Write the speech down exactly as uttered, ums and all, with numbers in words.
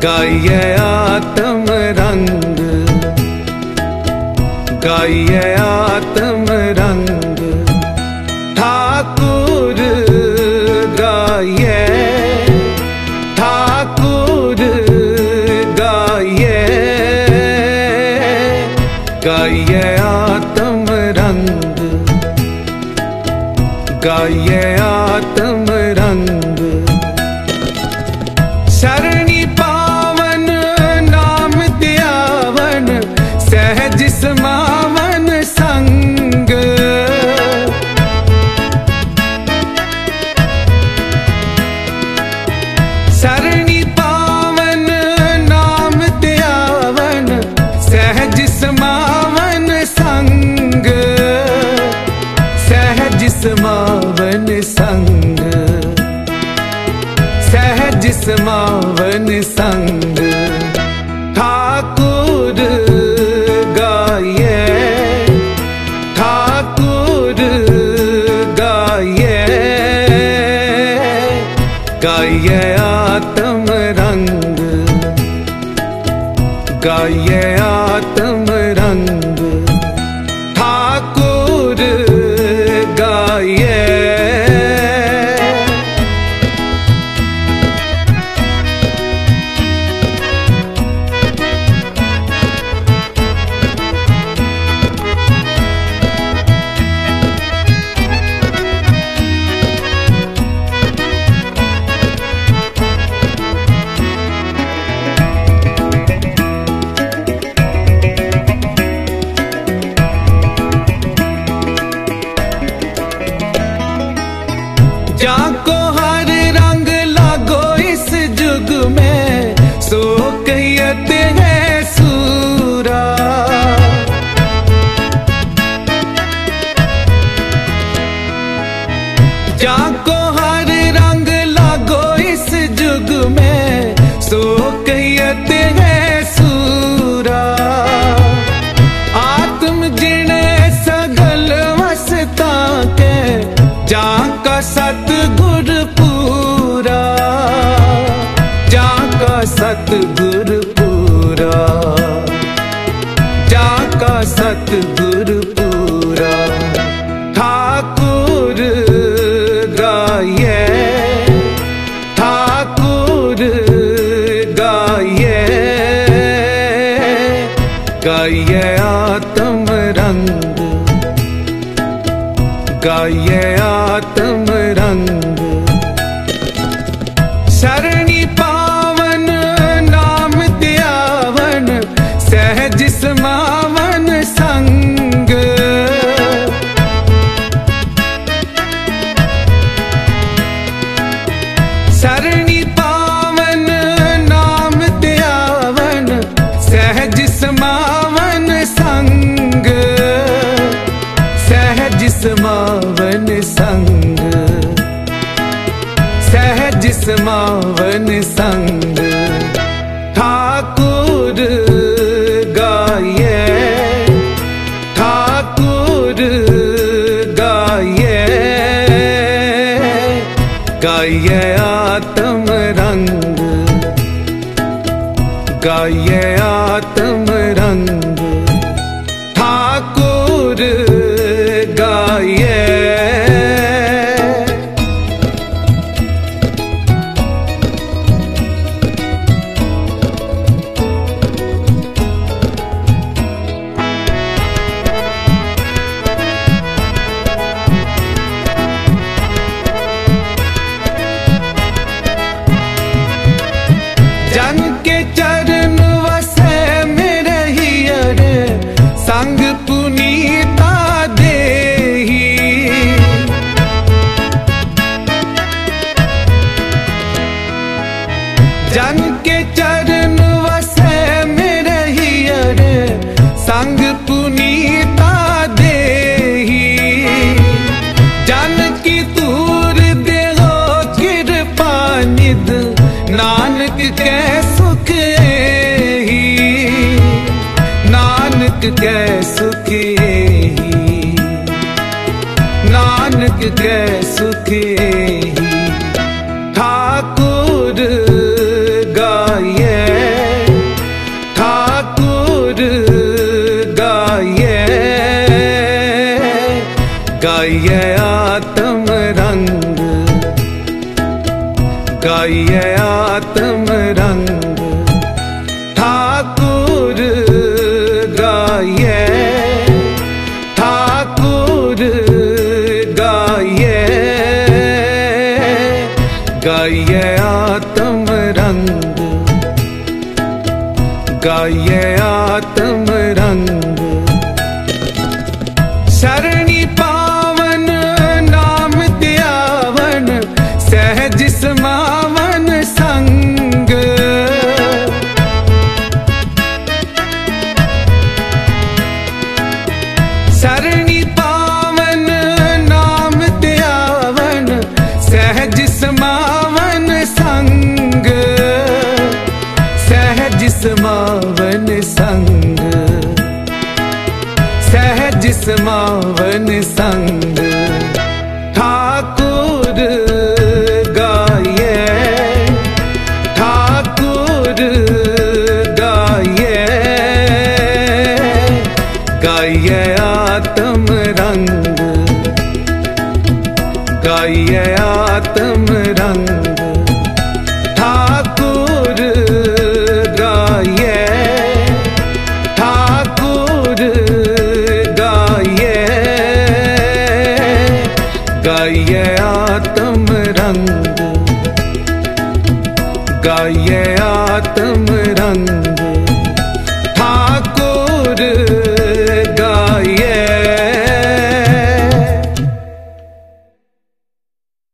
गाइए आत्म रंग, गाइए आत्म रंग ठाकुर, गाइए ठाकुर, गाइए गाइए आत्म रंग, गाइए आत्म रंग। शरणी पावन नाम त्यावन, सहज समावन संग। शरणी पावन नाम त्यावन, सहज समावन संग, सहज समावन संग, सहज समावन संग। ठाकुर गाइए ठाकुर, गाइए गाइए आत्म रंग, गाइए आत्म रंग ठाकुर, गाइए। जाको हर रंग लागो इस जुग में, सो कहियत है सूरा। जाको हर रंग लागो इस जुग में, सो कहियत है सूरा। आत्म जिण सगल वसता के, जाका सतगुर पूरा, जाका सतगुर पूरा, जाका सतगुर पूरा। ठाकुर गाइए ठाकुर, गाइए गाइए आत्म रंग, गाइए आत्म रंग। शरणी पावन नाम त्यावन, सहज समावन संग। शरणी पावन नाम त्यावन, सहज समावन संग, सहज समावन संग, सहज समावन संग। ठाकुर गाइए ठाकुर, गाइए गाइए आत्म रंग, गाइए आत्म रंग ठाकुर, गाइए। जन के चरण वसे मेरे हियर, संग पुनीता देही। जन के चरण वसे मेरे हियर, संग पुनीता देही। जन की तूर देहो कृपा निध, नानक के सुख ही, नानक के सुख ही, नानक के सुख ही। ठाकुर गाइए गाइए आत्म रंग, गाइए आत्म रंग, ठाकुर गाइए, ठाकुर गाइए, गाइए आत्म रंग, गाइए आत्म रंग। शरणी पावन नाम त्यावन, सहज समावन संग। शरणी पावन नाम त्यावन, सहज समावन संग, सहज समावन संग, सहज समावन संग। ठाकुर गाइए, ठाकुर गाइए, गाइए आत्म रंग, गाइए आत्म रंग। ठाकुर गाइए, ठाकुर गाइए, गाइए आत्म रंग, गाइए आत्म रंग।